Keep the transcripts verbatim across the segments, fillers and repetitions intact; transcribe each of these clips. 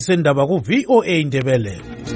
Sendaba ku V O A Indebele.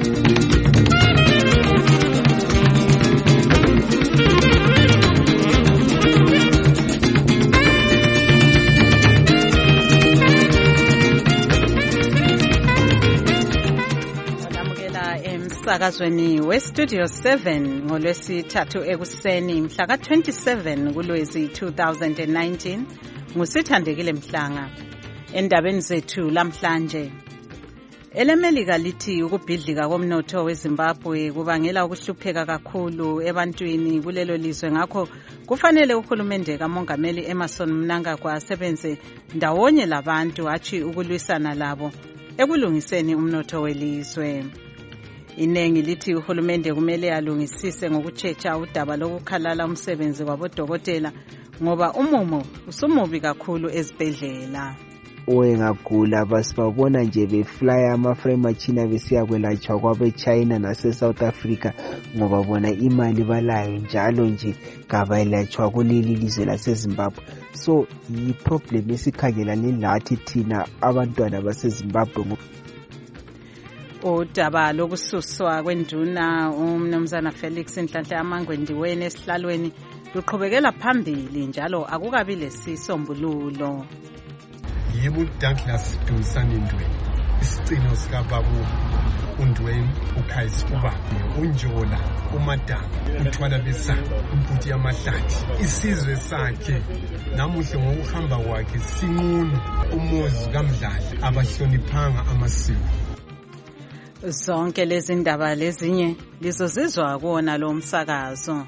Emsakazweni we-Studio seven ngolwesithathu ekuseni mhla ka twenty-seven kuLwezi two thousand nineteen ngusithandekile Mhlanga. Endabeni zethu lamhlanje, elemelika lithi ukubhidlika komnotho weZimbabwe kubangela ukuhlupheka kakhulu ebantwini kulelo lizwe, ngakho kufanele uhulumende kaMongameli Emmerson Mnangagwa asebenze ndawonye labantu hatshi ukulwisana labo ekulungiseni umnotho welizwe. Inengi lithi uhulumende kumele alungisise ngokutshetsha udaba lokukhalala umsebenzi wabodokotela ngoba umumo usumubi kakhulu ezibhedlela. Owengagula basibabona nje beflya amaframe machina besiya kwelatshwa kwabe China nase South Africa ngoba bona imali balayo njalo nje kabayelatshwa kuleli lizwe laseZimbabwe. So yi problem esikhangelane lathi thina abantwana baseZimbabwe. Udaba lokususwa kwenduna umnumzana Felix Nhlanhla Amangwendiweni esihlalweni luqhubekela phambili njalo akukabi lesisombululo. Yebo Douglas Dumisani Ndweni, isicino sikababu uNdweni uKhayisi Ubambi uNjola uMadamu uthwala besana uMputi yamahlathi isizwe sakhe namuhle ngokuhamba kwakhe sinqunu umuzi kaMdladla abahloniphanga amasiko. Zonke lezi ndaba lezinye lizozizwa kuona lo msakazo.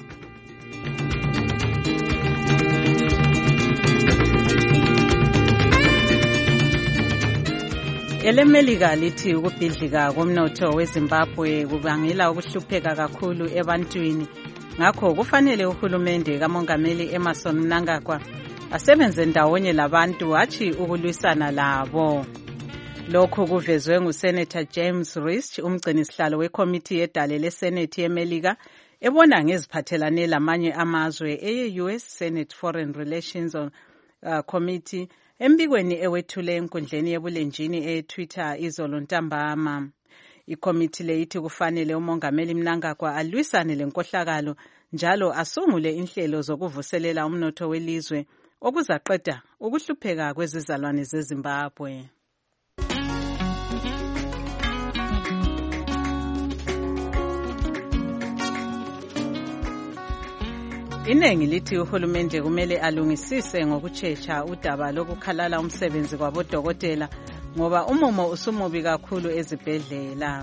Elemelika lithi ukubhidlika komnotho weZimbabwe kubangela ukuhlupheka kakhulu ebantwini, ngakho kufanele uhulumende kaMongameli Emmerson Mnangagwa asebenze ndawonye labantu hatshi ukulwisana labo. Lokho kuvezwe nguSenator James Risch, umgcinisihlalo wekomiti yedale leSenate yeMelika ebona ngeziphathelane lamanye amazwe eye-U S Senate Foreign Relations uh, Committee embikweni ewethule enkundleni yebulenjini e-Twitter izolo ntambama. Ikomiti leyithi kufanele uMongameli Mnangagwa alwisane lenkohlakalo njalo asungule inhlelo zokuvuselela umnotho welizwe okuzaqeda ukuhlupheka kwezizalwane zeZimbabwe. Inengi lithi uhulumende kumele alungisise ngokutshetsha udaba lokukhalala umsebenzi kwabodokotela ngoba umumo usumubi kakhulu ezibhedlela.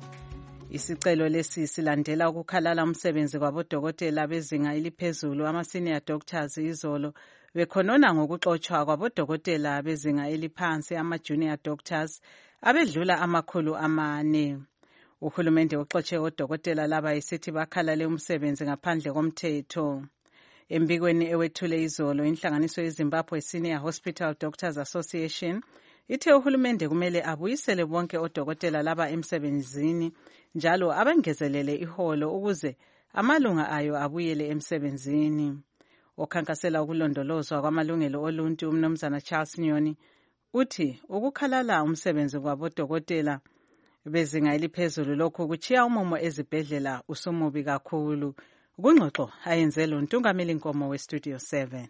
Isicelo lesi silandela ukukhalala umsebenzi kwabodokotela bezinga eliphezulu ama-senior doctors izolo bekhonona ngokuxotshwa kwabodokotela bezinga eliphansi ama-junior doctors abedlula amakhulu amane. Uhulumende uxotshe odokotela laba isithi bakhalale umsebenzi ngaphandle komthetho. Embikweni ewethule izolo, inhlanganiso yeZimbabwe Senior Hospital Doctors Association ithe uhulumende kumele abuyisele bonke odokotela laba emsebenzini njalo abangezelele iholo ukuze amalunga ayo abuyele emsebenzini. Okhankasela ukulondolozwa kwamalungelo oluntu umnumzana Charles Nyoni uthi ukukhalala umsebenzi kwabodokotela bezinga eliphezulu lokho kuchiya umumo ezibhedlela usumubi kakhulu. Kungxoxo ayenze lo Ntungameli Nkomo we-Studio seven.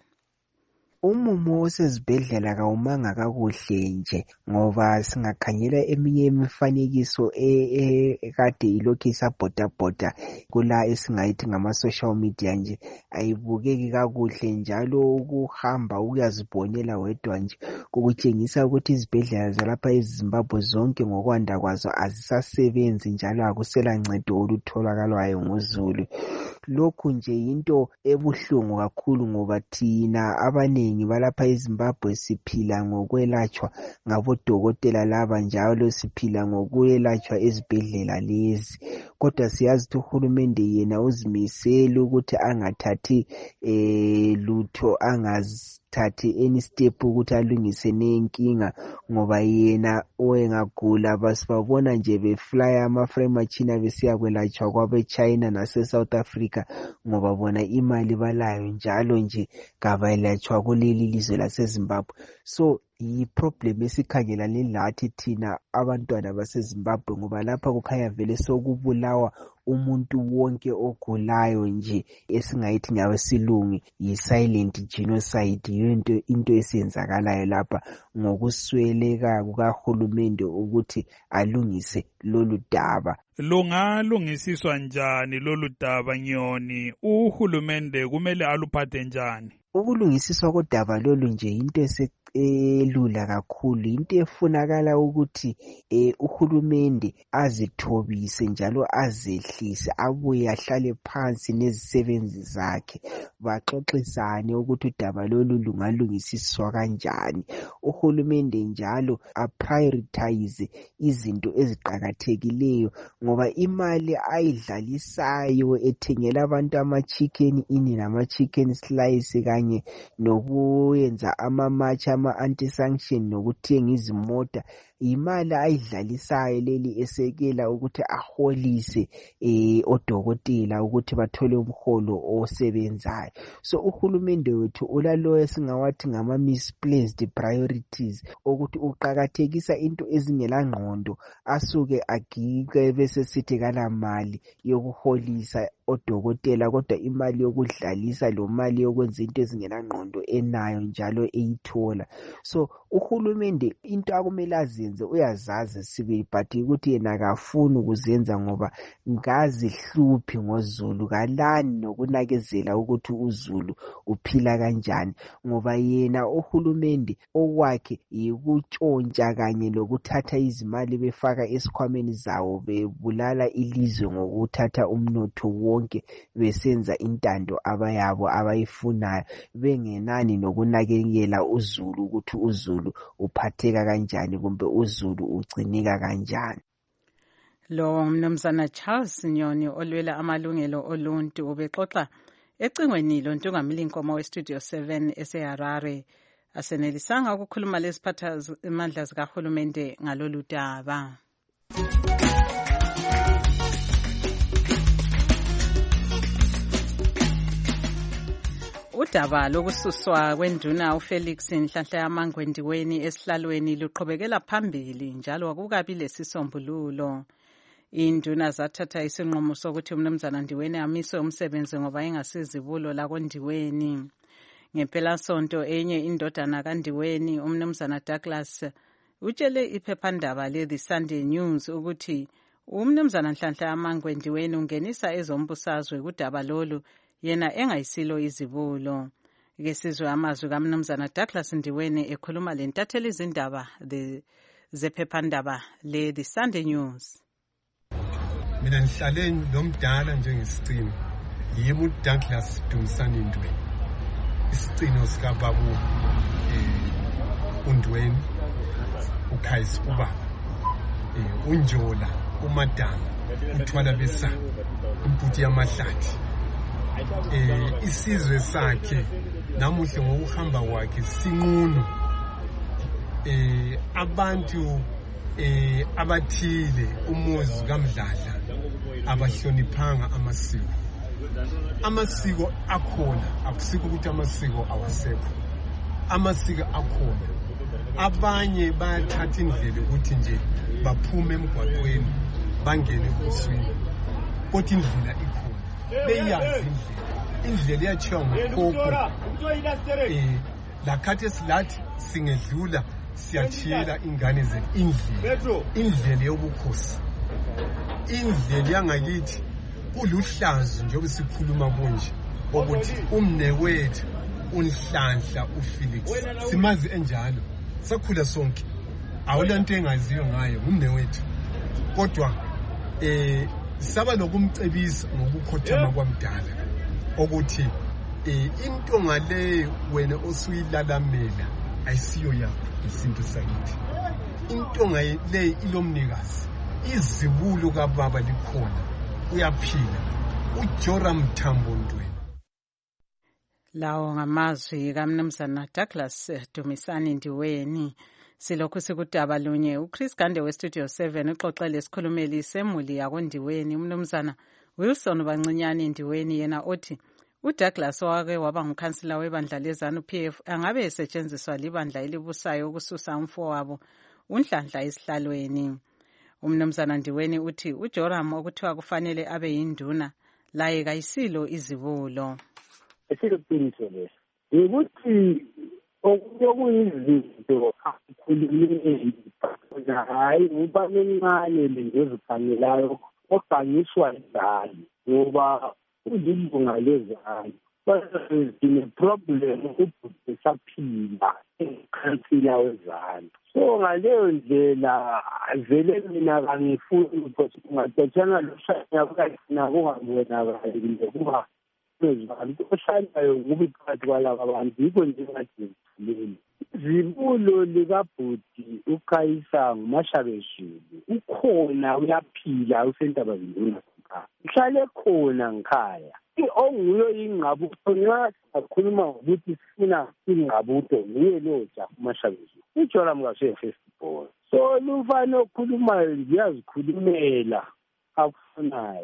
Umumo osezibhedlela kawumanga kakuhle nje ngoba singakhangela eminye imifanekiso ekade ilokhu isabhodabhoda kula esingayithi ngama-social media nje ayibukeki kakuhle, njalo ukuhamba ukuyazibonela wedwa nje kukutshengisa ukuthi izibhedlela zalapha eZimbabwe zonke ngokwanda kwazo azisasebenzi njalo akusela ncedo olutholakalayo ngozulu. Lokhu nje yinto ebuhlungu kakhulu ngoba thina abaningi balapha eZimbabwe siphila ngokwelatshwa ngabodokotela laba njalo siphila ngokwelatshwa ezibhedlela lezi. Kodwa siyazi ukuthi uhulumende yena uzimisele ukuthi angathathi eh lutho angazithathi any step ukuthi alungise nenkinga ngoba yena owengagula basibabona nje beflya amaframe machina besiya kwelatshwa kwabe China nase South Africa ngoba bona imali balayo njalo nje kabayelatshwa kuleli lizwe laseZimbabwe. So yi-problem esikhangelane lathi thina abantwana baseZimbabwe, ngoba lapha kukhanya vele sokubulawa umuntu wonke ogulayo nje, esingayithi ngabesilungu yi-silent genocide. Yinto into esiyenzakalayo lapha ngokusweleka kukahulumende ukuthi alungise lolu daba. Lungalungisiswa njani lolu daba Nyoni? Uhulumende kumele aluphathe njani? Ukulungisiswa kodaba lolu nje into elula kakhulu, into efunakala ukuthi eh, uhulumende azithobise njalo azehlise, abuye ahlale phansi nezisebenzi zakhe baxoxisane ukuthi udaba lolu lungalungisiswa kanjani. Uhulumende njalo aprioritize izinto eziqakathekileyo, ngoba imali ayidlalisayo ethengela abantu ama-chicken ini nama-chicken slice kanye nokuyenza ama-match ama-anti-sanction nokuthenga izimota, imali ayidlalisayo leli esekela ukuthi aholise eh, odokotela ukuthi bathole umholo osebenzayo. So uhulumende wethu ulalo esingawathi ngama-misplaced priorities, ukuthi uqakathekisa into ezingela ngqondo asuke agike bese sithi kala mali yokuholisa odokotela, kodwa imali yokudlalisa lo mali yokwenza into ezingela ngqondo enayo njalo eyithola. So uhulumende into akumele azenze uyazazi sibe, but ukuthi yena akafuni ukuzenza ngoba ngazihluphi ngoZulu, kalani nokunakezela ukuthi uZulu uphila kanjani, ngoba yena uhulumende okwakhe yikutshontsha kanye lokuthatha izimali befaka esikhwameni zawo, bebulala ilizwe ngokuthatha umnotho wonke, besenza intando abayabo abayifunayo, bengenani nokunakekela uZulu ukuthi uZulu uphatheka kanjani kumbe uZulu ugcinika kanjani. Lo mnumzana Charles Nyoni olwela amalungelo oluntu ubexoxa ecingweni loNtungamili Nkomo we-Studio seven eseHarare, asenelisanga ukukhuluma leziphatha amandla zikahulumende ngalolu daba. Udaba lokususwa kwenduna uFelix Nhlanhla yaMangwendiweni esihlalweni luqhubekela phambili njalo akukabi lesisombululo. Induna zathatha isinqumo sokuthi umnumzana Ndiweni amiswe umsebenzi ngoba engasizibulo lakoNdiweni. Ngempela sonto enye indodana kaNdiweni umnumzana Douglas utshele iphephandaba le The Sunday News ukuthi umnumzana Nhlanhla yaMangwendiweni ungenisa ezombusazwe kudaba lolu yena engayisilo izibulo. Ke sizwe amazwi kaMnumzana Douglas Ndiweni ekhuluma lentatheli izindaba zephephandaba le The Sunday News. Mina ngihlale nomdala njengesicino, yimi uDouglas Dumisani Ndweni, isicino sikababu eh uNdweni, uKhayisi ubaba, eh uNjola, uMadam, uThwala besa, uMputi yamahlathi. Eh isizwe sakhe namuhle ngokuhamba kwakhe sinqunu, eh abantu eh abathile umuzi kaMdladla abahloniphanga amasiko. Amasiko akhona, akusiko ukuthi amasiko awasekho, amasiko akhona. Abanye bayathatha indlela ukuthi nje baphume emgwaqweni bangene kuswini, kodwa indlela ikhona, beyazi indlela. Indlela iyachiwa ngokhokho. Eh lakhathi silathi singedlula siyachiyela ingane zethu indlela, indlela yobukhosi, indlela yangakithi kuluhlazo njengoba sikhuluma konje ukuthi umnewethu uNhlanhla uFelix simazi enjalo, sakhula sonke, awulanto engaziyo ngayo umnewethu, kodwa eh saba lokumcebisa ngokukhothama kwamdala ukuthi eh into ngale wena osuyilalamela ayisiyo yakho isinto sakithi, into ngale ilomnikazi, izibulo kababa likhona, uyaphila uJoram Thambo Ndweni. Lawo ngamazwi kaMnumzana Douglas Dumisani Ndiweni. Silokhu sikudaba lunye uChris Gande we-Studio seven uxoxele isikhulumeli semuli yakoNdiweni umnumzana Wilson Bancinyane Ndiweni, yena othi uDouglas owake waba ngumkhansila webandla leZANU-P F angabe esetshenziswa libandla elibusayo ukususa umfowabo uNhlanhla esihlalweni. Umnumzana Ndiweni uthi uJoram okuthiwa kufanele abe yinduna laye kayisilo izibulo. Esiqiniso leso ukuthi okuyizinto akhulumile hayi ubani encane lengezikhanelayo ogangiswa izali ngoba uzilunga lezali basine problem ukuthi saphila ekhansila wezali. So ngaleyo ndlela vele mina kangifuni ukuthi kungadetshana loshaya kuyina kungabonakali kuba ezali kushaya ukuba phakathi kwalabo abantu yikho nje ngathi leli zibulo likabhudi uKhayisa nguMashabeshile ukhona uyaphila usentabazinduna uhlale khona ngikhaya onguyo ingqabutho nxa akhuluma ukuthi sifuna ingqabutho nguye lo Jabu Mashabeshile uJoram kashe festival so lufana okhulumayo ziyazikhulumela akufunayo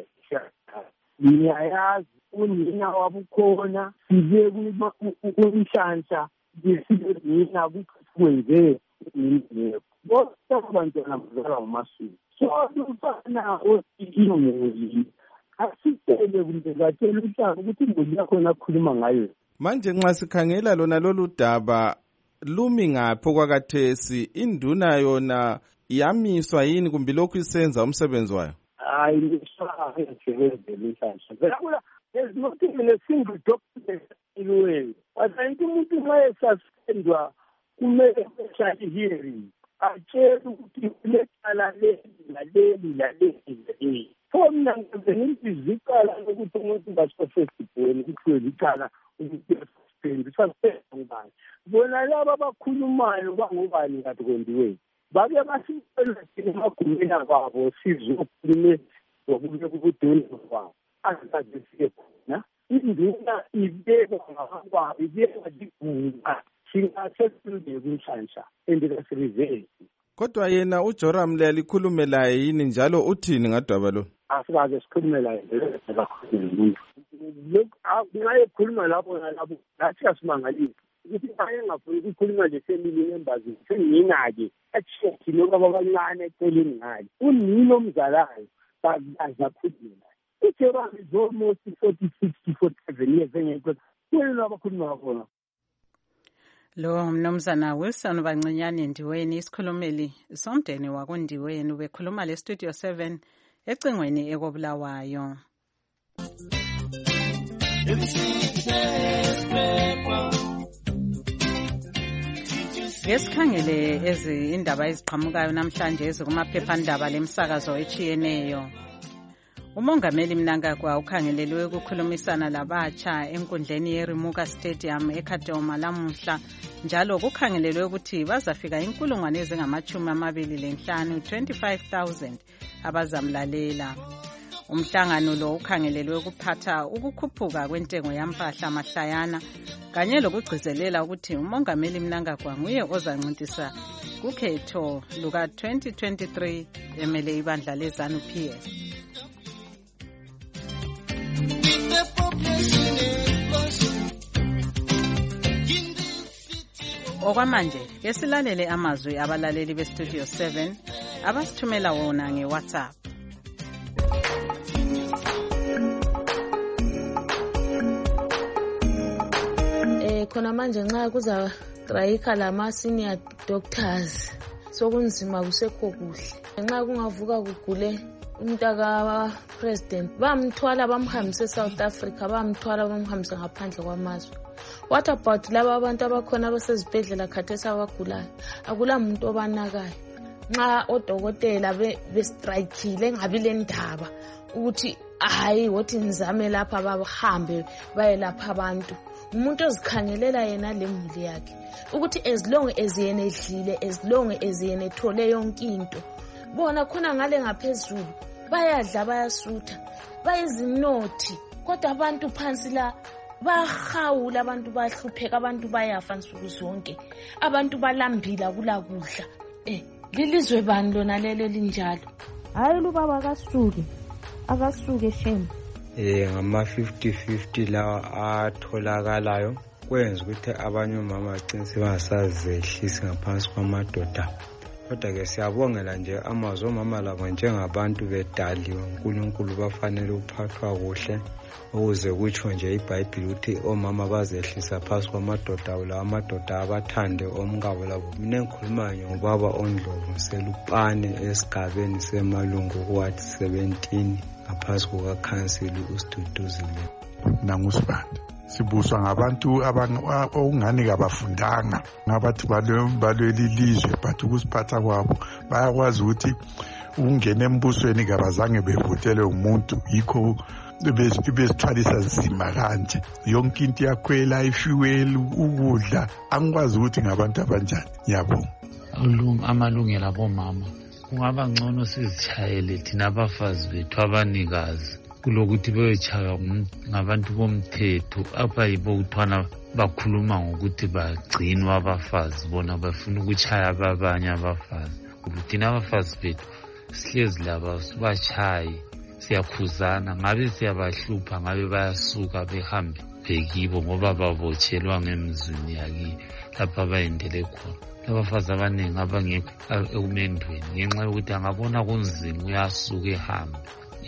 niyayazi unina wabukhona sibe kuNhlanhla ngisibona ukwenze indlela bonke abantwana bazalwa ngomasuku so lufana othi asitele kumbe batshela uhlanga ukuthi imuli yakho nakhuluma ngayo. Manje nxa sikhangela lona lolu daba lumi ngapho kwakathesi induna yona yamiswa yini kumbe lokhu isenza umsebenzi wayo? Hayi lisha ngiyenzele Nhlanhla. Phela there's not even a single document anywhere. Wathi umuntu nxa esuspendwa kumele ehlale hearing atshela ukuthi ulecala leli laleli laleli laleli. Mina ngizicala ukuthi umuntu basefestivali kuthiwe licala ukuthi suspend suspend ngubani bona laba abakhulumayo bangobani kade kwendiwe bake basicela emagumeni abo sizokhulume ngokubuye kubuduni kwabo akaze siye khona induna ibeka ngabantu ibeka diguma singasebenze kuNhlanhla endikasiriveli. Kodwa yena uJoram le alikhulume laye yini njalo uthini ngadaba lo? Asibaze sikhulume laye ngakho ngaye khuluma lapho nalapho nathi asimangalisi ukuthi hayi ngafuni ukukhuluma nje family members sengina-ke acheck lokho abancane eceleni ngayo unino omzalayo azakhuluma uJoram is almost forty-six to forty-seven years engekho kuyini abakhuluma ngakona. Lo mnumzana Wilson Bancinyane Ndiweni isikhulumeli somndeni wakoNdiweni ubekhuluma le Studio seven ecingweni ekobulawayo. Ngesikhangele ezi indaba eziqhamukayo namhlanje ezikumaphephandaba lemsakazo echiyeneyo. Umongameli Mnangagwa ukhangelelwe ukukhulumisana labatsha enkundleni yeRimuka Stadium eKadoma lamuhla njalo kukhangelelwe ukuthi bazafika inkulungwane ezingamachumi amabili lenhlanu twenty-five thousand abazamlalela. Umhlangano lo ukhangelelwe ukuphatha ukukhuphuka kwentengo yampahla mahlayana kanye lokugcizelela ukuthi umongameli Mnangagwa nguye ozancintisa kukhetho luka twenty twenty-three emele ibandla leZANU-P F. Okwamanje ke silalele amazwi abalaleli beStudio seven abasithumela wona ngeWhatsApp. Eh khona manje nxa kuza strike lama senior doctors sokunzima kusekho kuhle. Nxa kungavuka kugule umntaka president bamthwala bamhambise South Africa bamthwala bamhambise ngaphandle kwamazwe. What about laba abantu abakhona abasezibhedlela khathesi abagulayo? Akula muntu obanakayo. Nxa odokotela be strikeile ngabi lendaba ukuthi hayi wothi nizame lapha bahambe bayelapha abantu. Umuntu ozikhangelela yena lemuli yakhe ukuthi as long as yena edlile as long as yena ethole yonke into bona khona ngale ngaphezulu bayadla bayasutha bayizinothi kodwa abantu phansi la bahawula abantu bahlupheka abantu bayafa nsuku zonke abantu balambila kula kudla eh lilizwe bani lona lelo linjalo hayi lubaba akasuke akasuke shame eh ngama fifty fifty lawa atholakalayo kwenza ukuthi abanye omama bagcine sebangasazehlisi ngaphansi kwamadoda. Kodwa ke siyabongela nje amazwi omama labo njengabantu bedaliwe uNkulunkulu bafanele uphathwa kuhle ukuze kutsho nje iBhayibheli ukuthi omama bazehlisa phansi kwamadoda lawo amadoda abathande omkabo labo. Mina ngikhuluma ngobaba oNdlovu selupane esigabeni semalungu kuwathi seventeen ngaphansi kukakhansili uSiduduzile. Nangusibanda sibuswa ngabantu okungani kabafundanga ngabathi balweli lizwe but ukusiphatha kwabo bayakwazi ukuthi ungena embusweni kabazange bevotele umuntu yikho besithwalisa nzima kanje. Yonke into yakhwela ifuel ukudla angikwazi ukuthi ngabantu abanjani. Ngiyabonga. Amalungelo abomama kungaba ngcono sizitshayele thina abafazi bethu abanikazi kulokuthi beyotshaya ngabantu bomthetho apha yibo ukuthwana bakhuluma ngokuthi bagcinwa abafazi bona bafuna ukutshaya abanye abafazi. Thina abafazi bethu sihlezi laba sibatshaye siyakhuzana ngabe siyabahlupha ngabe bayasuka behambe bekibo ngoba babotshelwa ngemizini yakibo lapha bayendele khona. Abafazi abaningi abangekho ekumendweni ngenxa yokuthi angabona kunzima uyasuka ehambe.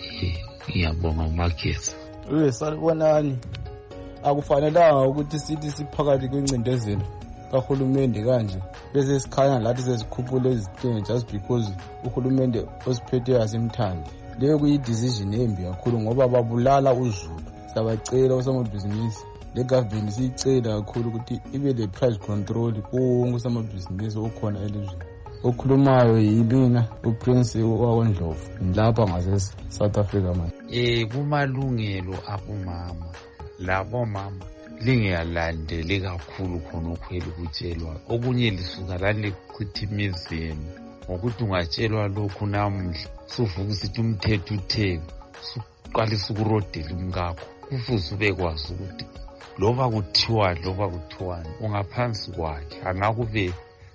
Ngiyabonga uMagesi. Uye salibonani akufanelanga ukuthi sithi siphakathi kwencindezelo kahulumende kanje bese sikhanya lathi sesikhuphula izidingo just because uhulumende osiphethe asimthandi. Leyo kuyidecision embi kakhulu ngoba babulala uzulu. Sabacela osomabhizinisi le government siyicela kakhulu ukuthi ibe le price control konke osomabhizinisi okhona elizweni. Okhulumayo yibina uPrince waKondlovu lapha ngase South Africa man. Eh kumalungelo abomama labo mama lingeyalandele kakhulu khona ukhwela ukutshelwa okunye lisuka lale kuthimizeni ngokuthi ungatshelwa lokhu namuhla suvuka sithi umthetho utheni suqalisa ukurodela umkakho kufuze ubekwazi ukuthi loba kuthiwa loba kuthiwani ungaphansi kwakhe angakube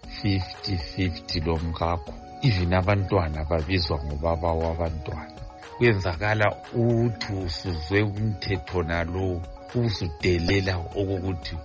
fifty fifty lo mkakho. Even abantwana babizwa ngobaba wabantwana. Kwenzakala uthi usuzwe umthetho nalo usudelela okokuthi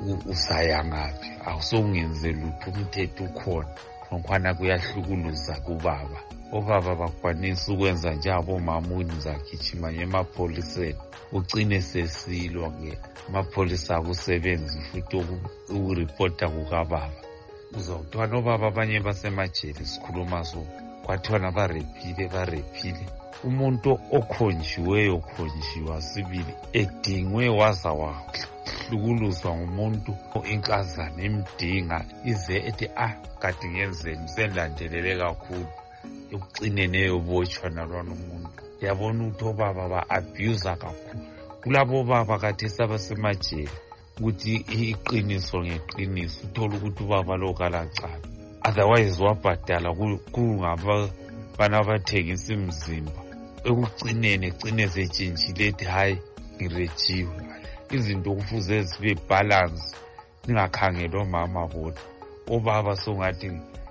usaya ngaphi awusongenze lutho umthetho ukhona ngonkwana kuyahlukuluza kubaba. Obaba bakwanisa ukwenza nje abomama uzagijima emapholiseni ugcine sesilwa ke amapholisa akusebenzi futhi ukuripota kukababa. Uzawuthiwa nobaba abanye basemajele sikhuluma so kwathiwa barepile barepile umuntu okhonjiweyo khonjiwa sibili edingwe waza wahlukuluzwa ngumuntu inkazana emdinga ize ethi ah kade ngenzeni sendandelele kakhulu ekucinene yobotshwa nalwana umuntu. Yabona ukuthi obaba ba-abuse kakhulu kulabo baba kade sabasemajele ukuthi iqiniso ngeqiniso uthola ukuthi ubaba lo kalacala otherwise wabhadala kungaba bana bathengisa imizimba ekugcinene egcine setshintshile ethi hayi ngirejiwe. Izinto kufuze zibe balance ningakhangela omama bodwa obaba songathi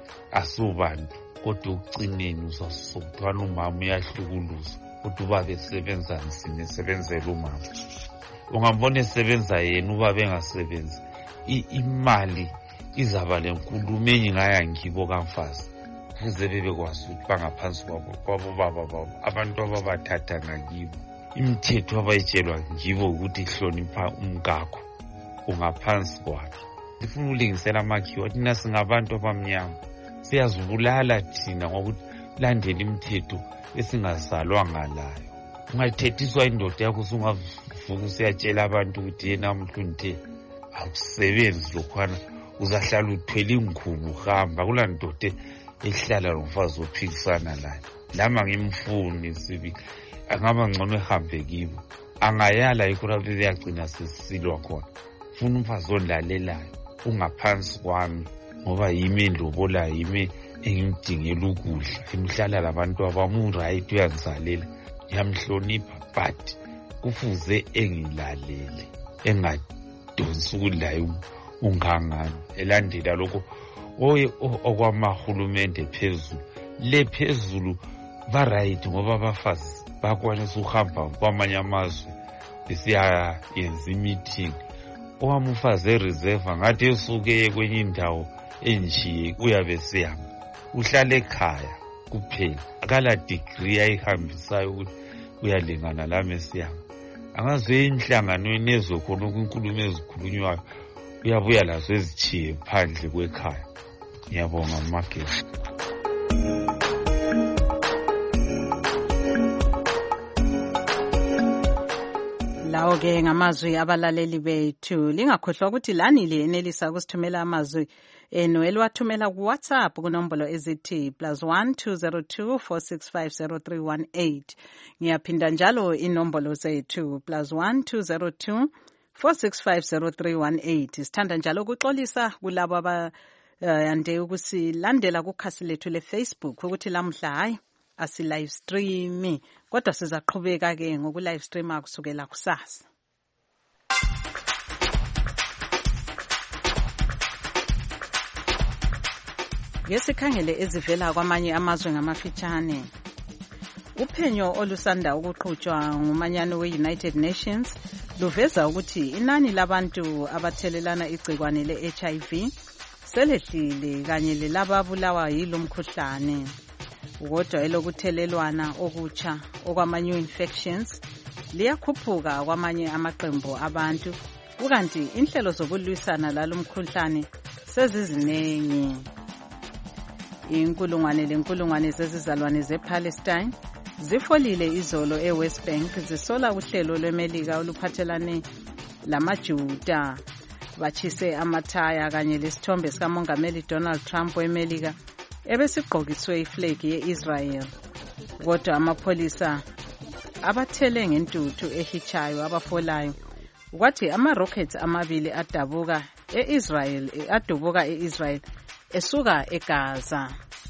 asubantu kodwa ukugcineni uzasokutwana umama uyahlukuluza kodwa ubaba esebenza nzima esebenzela umama. Ungambona esebenza yena ubaba engasebenzi imali izaba lenkulumo engingaya ngibo kamfazi kuze bebekwazi ukuthi bangaphansi kwabo kwabo baba babo abantu ababathatha ngakibo. Imithetho abayitshelwa ngibo ukuthi ihlonipha umkakho ungaphansi kwakhe. Ngifuna ulingisela amakhiwa thina singabantu abamnyama siyazibulala thina ngokuthi landela imithetho esingazalwanga layo. Ungathethiswa indoda yakho sungavuka usiyatshela abantu ukuthi yena mhlunte akusebenzi lokhwana uzahlala uthwele ingkhubu uhamba kula ndoda ehlala nomfazi ophikisana laye. Lama ngimfuni sibi angaba ngcono ehambe kibo angayala ikura beyagcina sesilwa khona. Funa umfazi ondlalelayo ungaphansi kwami ngoba yimi endobola yimi engimdingela ukudla emhlala labantu abamu right uyangizalela ngiyamhlonipha but kufuze engilalele engadonsi ukudla ungangani elandela lokho oye okwamahulumende phezulu le phezulu ba right ngoba abafazi bakwanisa ukuhamba kwamanye amazwe besiya yenza i-meeting. Owami umfazi ereserve ngathi esuke kwenye indawo enjiye uyabe siyama uhlala ekhaya kuphela, akala degree ayihambisayo ukuthi uyalingana lami esiyama. Angaze inhlanganweni ezokhona inkulumo ezikhulunywayo uyabuya lazo ezichiye phandle kwekhaya. Ngiyabonga Magesi. Lawo ke ngamazwi abalaleli bethu. Lingakhohlwa ukuthi lani liyenelisa ukusithumela amazwi enu eliwathumela ku WhatsApp kunombolo ezithi plus one two zero two four six five zero three one eight. Ngiyaphinda njalo inombolo zethu plus one two zero two four six five zero three one eight. Sithanda njalo ukuxolisa kulabo aba yande ukusilandela kukhasi lethu le Facebook ukuthi lamhla hayi asi live stream, kodwa sizaqhubeka ke ngoku live streama kusukela kusasa. Ngesikhangele ezivela kwamanye amazwe ngamafitshane. Uphenyo olusanda ukuqhutshwa ngumanyano we-United Nations luveza ukuthi inani labantu abathelelana igcikwane le-H I V selehlile kanye lelababulawa yilo mkhuhlane. Kodwa elokuthelelwana okutsha okwama-new infections liyakhuphuka kwamanye amaqembu abantu, kukanti inhlelo zokulwisana lalo mkhuhlane sezizinengi. Inkulungwane lenkulungwane zezizalwane zePalestine zifolile izolo eWest Bank zisola uhlelo lweMelika oluphathelane lamaJuda. Bachise amathaya kanye lesithombe sikamongameli Donald Trump weMelika ebesigqokiswe iflag ye-Israel. Kodwa amapholisa abathele ngentuthu ehichayo abafolayo kwathi ama-rockets amabili adabuka e-Israel adubuka e-Israel esuka eGaza.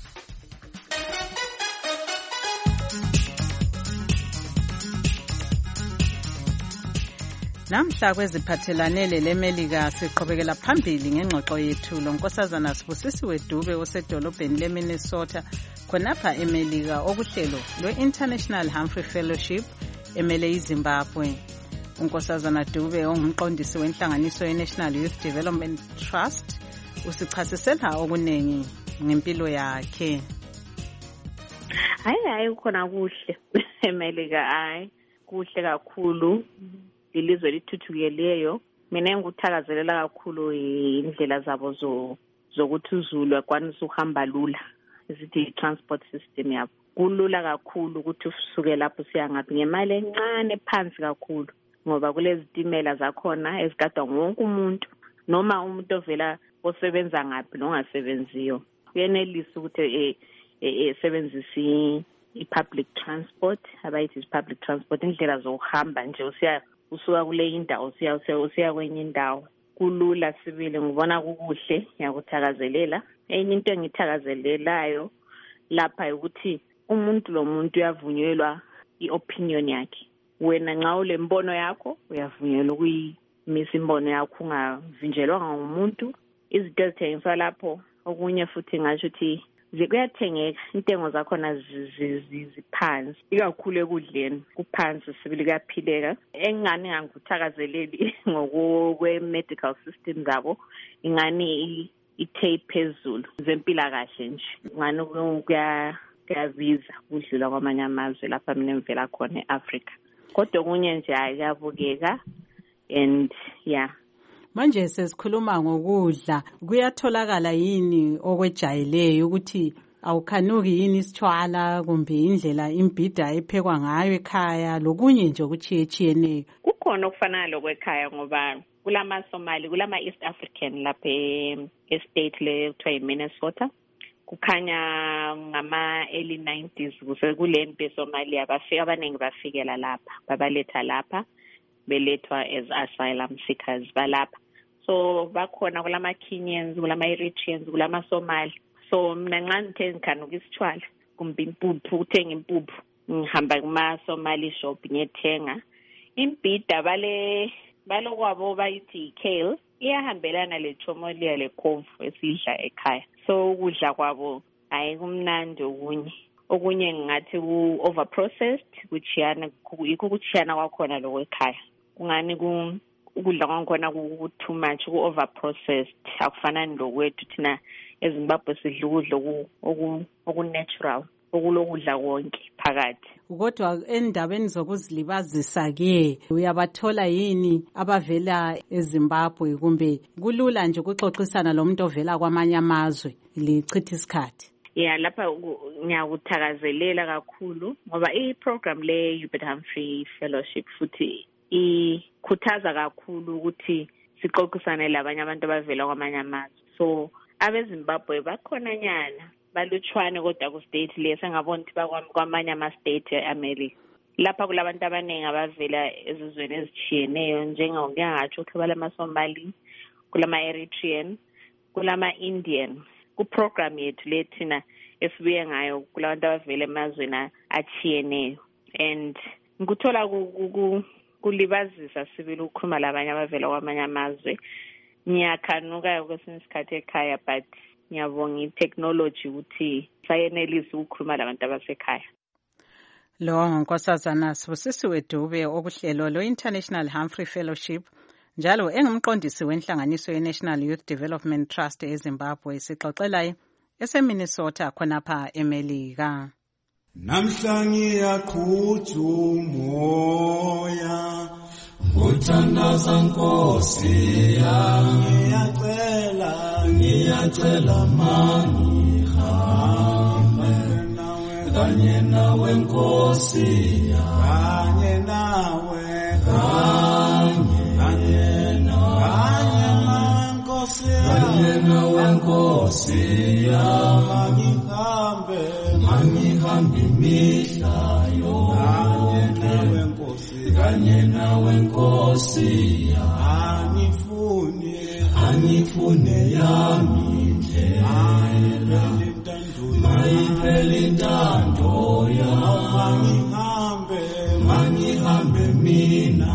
Namhla kweziphathelane leMelika siqhubekela phambili ngengxoxo yethu lonkosazana Sibusisiwe Dube osedolobheni leMinnesota khonapha eMelika okuhlelo lwe-International Humphrey Fellowship emele iZimbabwe. Unkosazana Dube ongumqondisi wenhlanganiso ye-National Youth Development Trust usichasisela okunengi ngempilo yakhe. Hayi hayi khona kuhle eMelika, hayi kuhle kakhulu. Ilizwe lithuthukeleyo. Mina ngikuthakazelela kakhulu indlela zabo zo zokuthi uzulu akwanisa ukuhamba lula, isithi transport system yabo kulula kakhulu ukuthi usuke lapho siya ngaphi ngemali encane phansi kakhulu, ngoba kulezi zitimela zakhona ezigadwa wonke umuntu, noma umuntu ovela osebenza ngaphi nongasebenziyo uyenelisa ukuthi esebenzise i-public transport, abayithi public transport, indlela zokuhamba nje usiya usuka kule indawo usiya usiya kwenye indawo kulula sibili. Ngibona kukuhle, ngiyakuthakazelela. Enye into engithakazelelayo lapha ukuthi umuntu lo muntu uyavunyelwa i-opinion yakhe. Wena nxa ulembono yakho uyavunyelwa ukuyimisa imbono yakho ungavinjelwanga ngumuntu. Izinto ezithengiswa lapho okunye futhi ngasho ukuthi zikuyathengeka, intengo zakhona ziphansi, ikakhulu ekudleni kuphansi sibili kuyaphileka. Engani ngangikuthakazeleli ngokwe-medical system zabo, ingani ithe phezulu zempilakahle nje, ngani kuyabiza kudlula kwamanye amazwe lapha mina ngivela khona e-Africa. Kodwa okunye nje ayabukeka and yeah. Manje sesikhuluma ngokudla, kuyatholakala yini okwejayeleyo ukuthi awukhanuki yini isitshwala kumbe indlela imbhida ephekwa ngayo ekhaya lokunye nje okuchiyetshiyeneyo? Kukhona okufana lokwekhaya ngoba kulama Somali, kulama East African lapha e-state le kuthiwa yiMinnesota. Kukhanya ngama early nineties kule mpe Somalia abafika abaningi bafikela lapha, babaletha lapha belethwa as asylum seekers balapha. So bakhona kulama Kenyans, kulama Eritreans, kulama Somali. So mina nxa ngithe ngikhanuka isitshwala kumbe impuphu, uthenga impuphu, ngihamba kuma Somali shop ngiyethenga imbhida bale balokwabo bayithi kale, iyahambelana le chomolia le khomfu esidla ekhaya. So ukudla kwabo hayi kumnandi okunye. okunye ngingathi ku-over processed kuchiyana yikho kuchiyana kwakhona lokho ekhaya kungani ku ukudla kwakhona ku-too much ku-over processed akufanani lokwethu thina eZimbabwe sidla ukudla oku-natural okulokudla konke phakathi. Kodwa endabeni zokuzilibazisa-ke uyabathola yini abavela eZimbabwe kumbe kulula nje ukuxoxisana lomuntu ovela kwamanye amazwe lichitha isikhathi? Yeah, lapha ngiyakuthakazelela kakhulu ngoba i-program le Hubert Humphrey Fellowship futhi ikhuthaza kakhulu ukuthi sixoxisane labanye abantu abavela kwamanye amazwe. So abeZimbabwe bakhona nyana balutshwane kodwa ku-state le sengabona ukuthi kwamanye ama-state e-America. Lapha kulabantu abaningi abavela ezizweni ezitshiyeneyo njengangatsho ukuthi balama-Somali, kulama-Eritrean, kulama-Indian. Ku-program yethu le thina esibuye ngayo kulabantu abavela emazweni atshiyeneyo. And ngikuthola kulibazisa sibili ukukhuluma labanye abavela kwamanye amazwe. Ngiyakhanuka kwesinye isikhathi ekhaya but ngiyabonga i-technology ukuthi sayenelisa ukukhuluma labantu abasekhaya. Lo nkosazana Sibusisiwe Dube okuhlelo lo-International Humphrey Fellowship njalo engumqondisi wenhlanganiso ye-National Youth Development Trust eZimbabwe sixoxelayo eseMinnesota khonapha eMelika. Namhla ngiyaqhutha umoya ngothandaza Nkosi yami ngiyacela ngiyacela mani hambe nawe kanye nawe Nkosi kanye nawe kanye nawe Nkosi kanye nawe Nkosi yami ngihambe mangihambe imihla yonke kanye nawe Nkosi angifune angifune yami ndlela mayiphele intando yami ngihambe mangihambe mina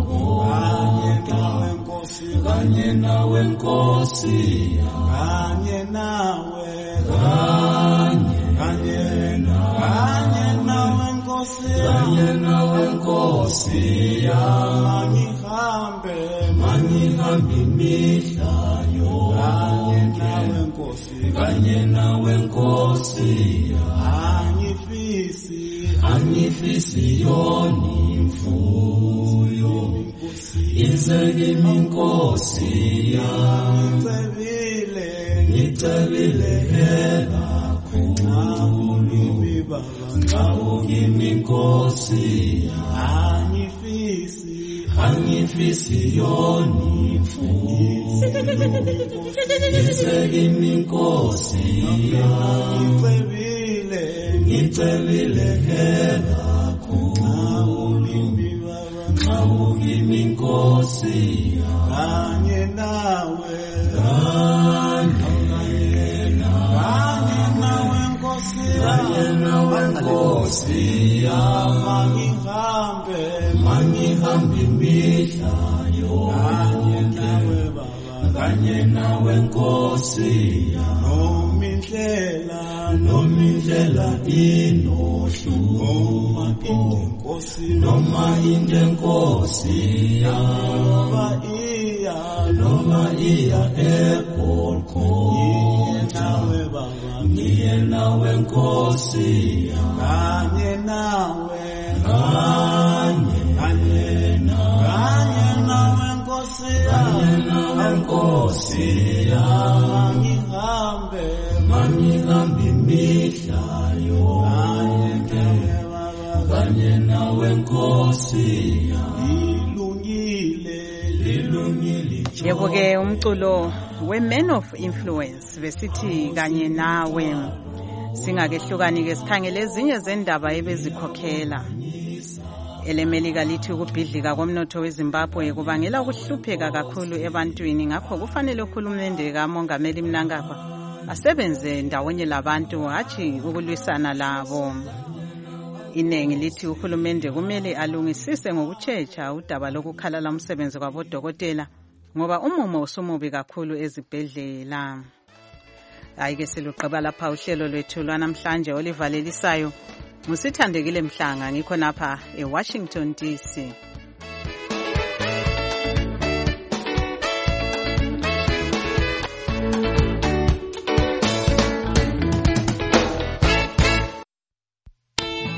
kanye nawe Nkosi kanye nawe kanye kanye nawe Nkosi kanye nawe Nkosi mangihambe mangihambe imihla yonke kanye nawe Nkosi angifisi angifisi yoni mfuyo izekimi Nkosi ngicebile ngicebile hela ngawungimi Nkosi angifisi angifisi yoni mfuyo izekimi Nkosi ngicebile ngicebile hela ngawungimi Nkosi kanye nawe kanye nawe Nkosi mangihambe mangihambe imihla yonke kanye nawe Nkosi nomindlela nomindlela inohlupho noma inde Nkosi noma iya noma iya eGolgotha ngiye nawe Nkosi kanye nawe kanye kanye nawe Nkosi kanye nawe Nkosi mangihambe mangihambe imihla yonke kanye nawe Nkosi lilungile lilungile. Yebo-ke umculo we-Man of Influence besithi kanye nawe. Singakehlukani-ke sikhangele ezinye zendaba ebezikhokhela. EleMelika lithi ukubhidlika komnotho weZimbabwe kubangela ukuhlupheka kakhulu ebantwini, ngakho kufanele uhulumende kaMongameli Mnangagwa asebenze ndawonye labantu hatshi ukulwisana labo. Inengi lithi uhulumende kumele alungisise ngokutshecha udaba lokukhalala umsebenzi kwabodokotela ngoba umumo usumubi kakhulu ezibhedlela. Hayi ke silugqiba lapha uhlelo lwethu lwanamhlanje olivalelisayo. Musithandekile Mhlanga ngikho napha eWashington D C.